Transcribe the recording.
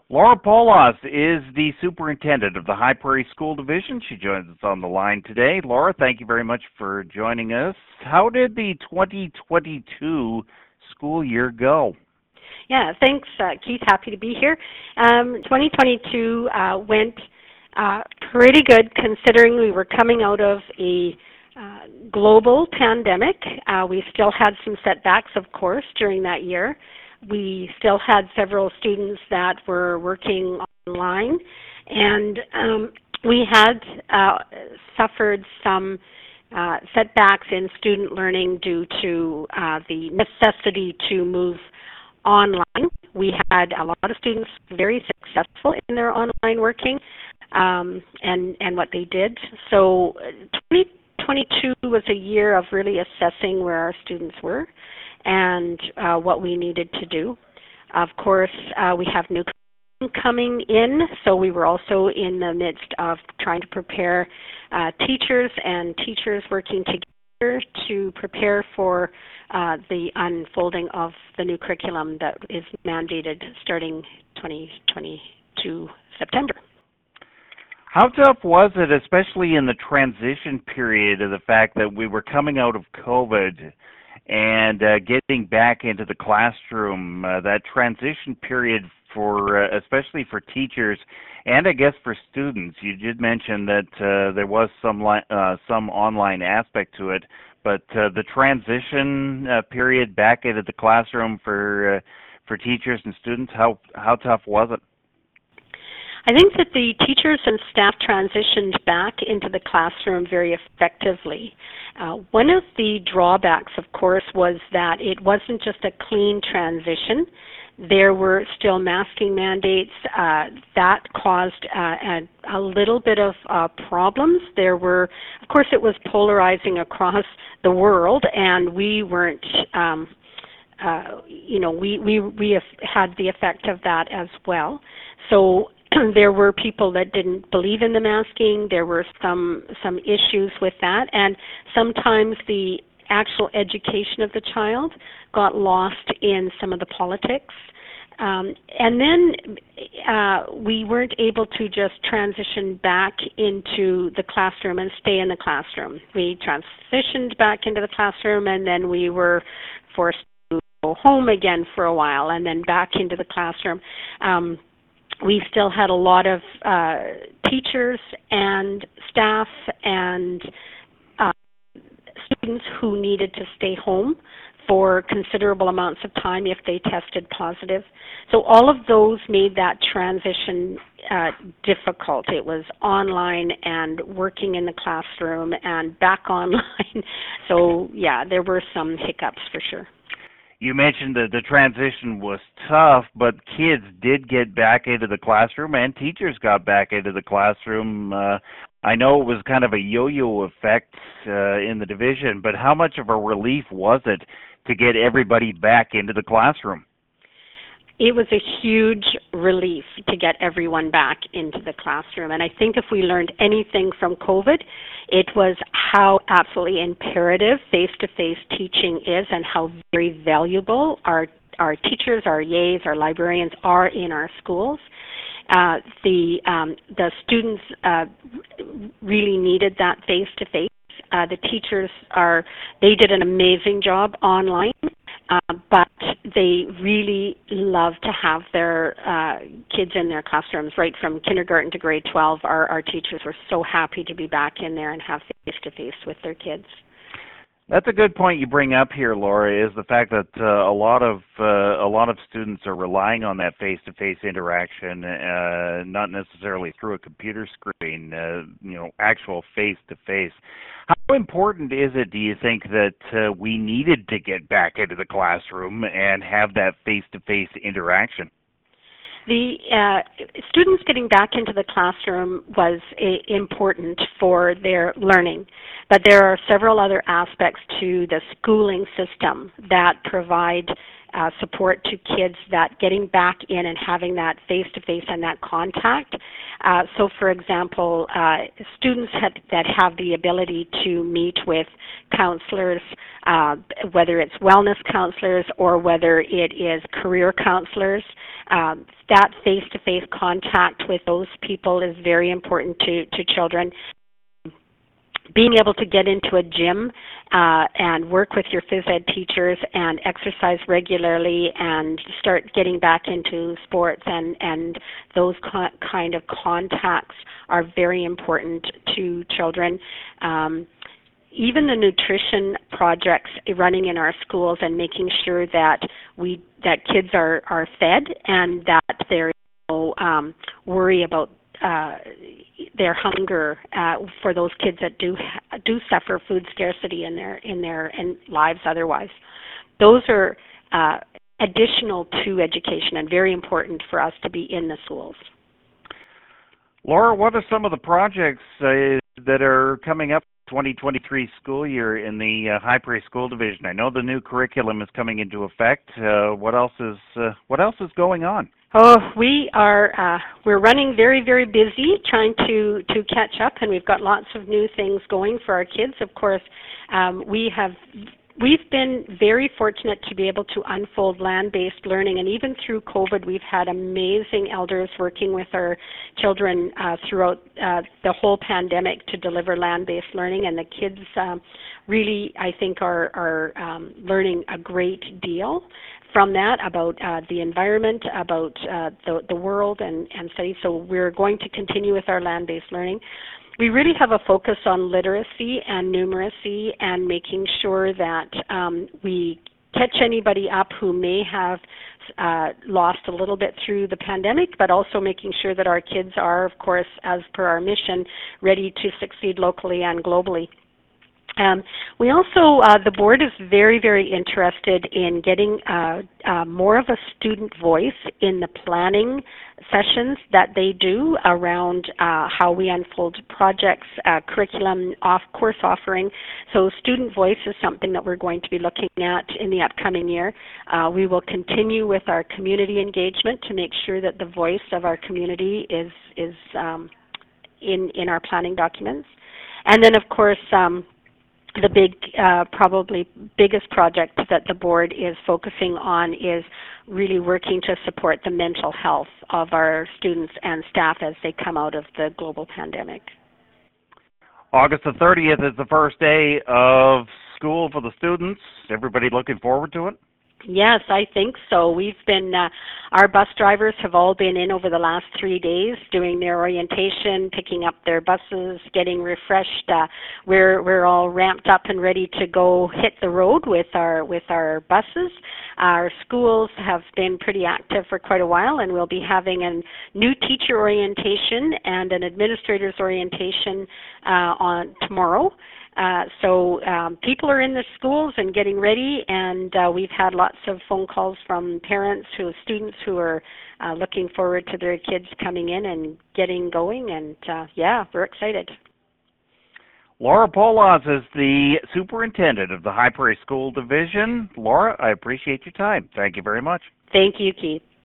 Laura Polas is the superintendent of the High Prairie School Division. She joins us on the line today. Laura, thank you very much for joining us. How did the 2022 school year go? Yeah, thanks, Keith. Happy to be here. 2022 went pretty good considering we were coming out of a global pandemic. We still had some setbacks, of course, during that year. We still had several students that were working online, and we had suffered some setbacks in student learning due to the necessity to move online. We had a lot of students very successful in their online working and what they did. So 2022 was a year of really assessing where our students were and what we needed to do. Of course, we have new coming in, so we were also in the midst of trying to prepare teachers and teachers working together to prepare for the unfolding of the new curriculum that is mandated starting 2022 September. How tough was it, especially in the transition period of the fact that we were coming out of COVID and getting back into the classroom, that transition period for especially for teachers and I guess for students? You did mention that there was some online aspect to it, but the transition period back into the classroom for teachers and students, how tough was it? I think that the teachers and staff transitioned back into the classroom very effectively. One of the drawbacks, of course, was that it wasn't just a clean transition. There were still masking mandates that caused a little bit of problems. There were, of course, it was polarizing across the world, and we weren't, we have had the effect of that as well. So there were people that didn't believe in the masking. There were some issues with that, and sometimes the actual education of the child got lost in some of the politics. And then we weren't able to just transition back into the classroom and stay in the classroom. We transitioned back into the classroom, and then we were forced to go home again for a while and then back into the classroom. We still had a lot of teachers and staff and students who needed to stay home for considerable amounts of time if they tested positive. So all of those made that transition difficult. It was online and working in the classroom and back online. So yeah, there were some hiccups for sure. You mentioned that the transition was tough, but kids did get back into the classroom and teachers got back into the classroom. I know it was kind of a yo-yo effect in the division, but how much of a relief was it to get everybody back into the classroom? It was a huge relief to get everyone back into the classroom. And I think if we learned anything from COVID, it was how absolutely imperative face-to-face teaching is and how very valuable our teachers, our EAs, our librarians are in our schools. The students really needed that face-to-face. The teachers they did an amazing job online. But they really love to have their kids in their classrooms, right from kindergarten to grade 12. Our teachers were so happy to be back in there and have face-to-face with their kids. That's a good point you bring up here, Laura, is the fact that a lot of students are relying on that face-to-face interaction, not necessarily through a computer screen, actual face-to-face. How important is it, do you think, that we needed to get back into the classroom and have that face-to-face interaction? The students getting back into the classroom was important for their learning, but there are several other aspects to the schooling system that provide support to kids, that getting back in and having that face-to-face and that contact. So, for example, students that have the ability to meet with counselors, whether it's wellness counselors or whether it is career counselors, that face-to-face contact with those people is very important to children. Being able to get into a gym and work with your phys ed teachers and exercise regularly and start getting back into sports and those kind of contacts are very important to children. Even the nutrition projects running in our schools and making sure that kids are fed and that there is no worry about their hunger for those kids that do suffer food scarcity in their lives otherwise. Those are additional to education and very important for us to be in the schools. Laura, what are some of the projects that are coming up 2023 school year in the High Prairie School Division? I know the new curriculum is coming into effect. What else is going on? Oh, we're running very, very busy trying to catch up, and we've got lots of new things going for our kids. Of course, we've been very fortunate to be able to unfold land-based learning, and even through COVID, we've had amazing elders working with our children throughout the whole pandemic to deliver land-based learning, and the kids really, I think, are learning a great deal from that about the environment, about the world and studies. So we're going to continue with our land-based learning. We really have a focus on literacy and numeracy and making sure that we catch anybody up who may have lost a little bit through the pandemic, but also making sure that our kids are, of course, as per our mission, ready to succeed locally and globally. We also, the board is very, very interested in getting more of a student voice in the planning sessions that they do around how we unfold projects, curriculum, course offering. So student voice is something that we're going to be looking at in the upcoming year. We will continue with our community engagement to make sure that the voice of our community is in our planning documents. And then, of course, the big, probably biggest project that the board is focusing on is really working to support the mental health of our students and staff as they come out of the global pandemic. August the 30th is the first day of school for the students. Everybody looking forward to it? Yes, I think so. We've been, our bus drivers have all been in over the last 3 days doing their orientation, picking up their buses, getting refreshed. We're all ramped up and ready to go hit the road with our buses. Our schools have been pretty active for quite a while, and we'll be having a new teacher orientation and an administrator's orientation on tomorrow. So people are in the schools and getting ready, and we've had lots of phone calls from parents students who are looking forward to their kids coming in and getting going, and yeah, we're excited. Laura Polas is the superintendent of the High Prairie School Division. Laura, I appreciate your time. Thank you very much. Thank you, Keith.